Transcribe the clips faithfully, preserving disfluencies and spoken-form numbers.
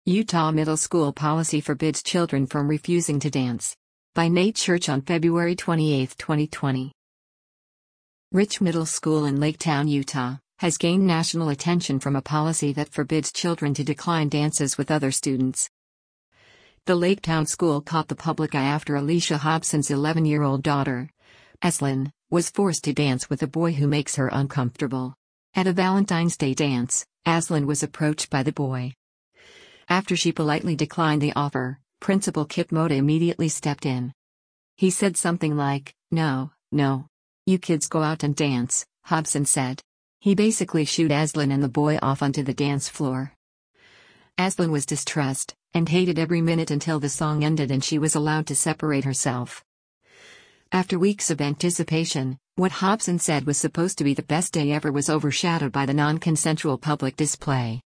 Utah middle school policy forbids children from refusing to dance. By Nate Church on February twenty-eighth, twenty twenty. Rich Middle School in Laketown, Utah, has gained national attention from a policy that forbids children to decline dances with other students. The Laketown school caught the public eye after Alicia Hobson's eleven-year-old daughter, Eslyn, was forced to dance with a boy who makes her uncomfortable. At a Valentine's Day dance, Eslyn was approached by the boy. After she politely declined the offer, Principal Kip Mota immediately stepped in. He said something like, "No, no. You kids go out and dance," Hobson said. He basically shooed Eslyn and the boy off onto the dance floor. Eslyn was distressed, and hated every minute until the song ended and she was allowed to separate herself. After weeks of anticipation, what Hobson said was supposed to be the best day ever was overshadowed by the non-consensual public display.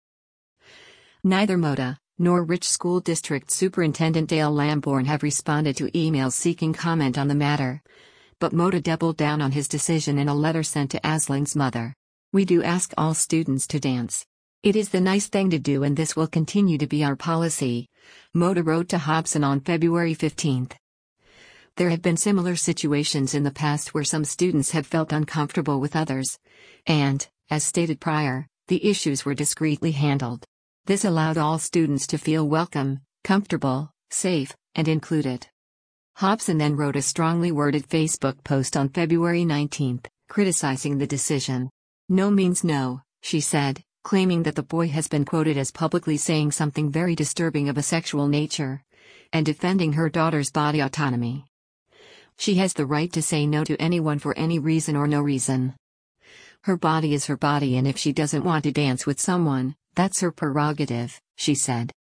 Neither Mota, nor Rich School District Superintendent Dale Lamborn have responded to emails seeking comment on the matter. But Mota doubled down on his decision in a letter sent to Eslyn's mother. "We do ask all students to dance. It is the nice thing to do and this will continue to be our policy," Mota wrote to Hobson on February fifteenth. There have been similar situations in the past where some students have felt uncomfortable with others. And, as stated prior, the issues were discreetly handled. This allowed all students to feel welcome, comfortable, safe, and included. Hobson then wrote a strongly worded Facebook post on February nineteenth, criticizing the decision. "No means no," she said, claiming that the boy has been quoted as publicly saying something very disturbing of a sexual nature, and defending her daughter's body autonomy. She has the right to say no to anyone for any reason or no reason. Her body is her body and if she doesn't want to dance with someone, that's her prerogative, she said.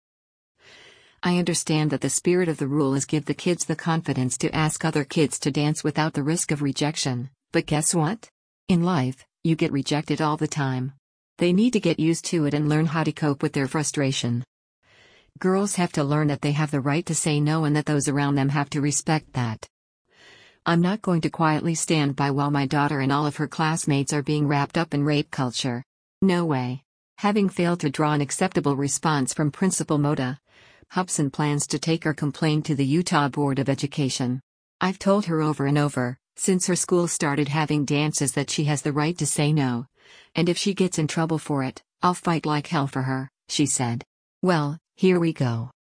"I understand that the spirit of the rule is give the kids the confidence to ask other kids to dance without the risk of rejection, but guess what? In life, you get rejected all the time. They need to get used to it and learn how to cope with their frustration. Girls have to learn that they have the right to say no and that those around them have to respect that. I'm not going to quietly stand by while my daughter and all of her classmates are being wrapped up in rape culture. No way." Having failed to draw an acceptable response from Principal Mota, Hobson plans to take her complaint to the Utah Board of Education. "I've told her over and over, since her school started having dances, that she has the right to say no. And if she gets in trouble for it, I'll fight like hell for her," she said. Well, here we go.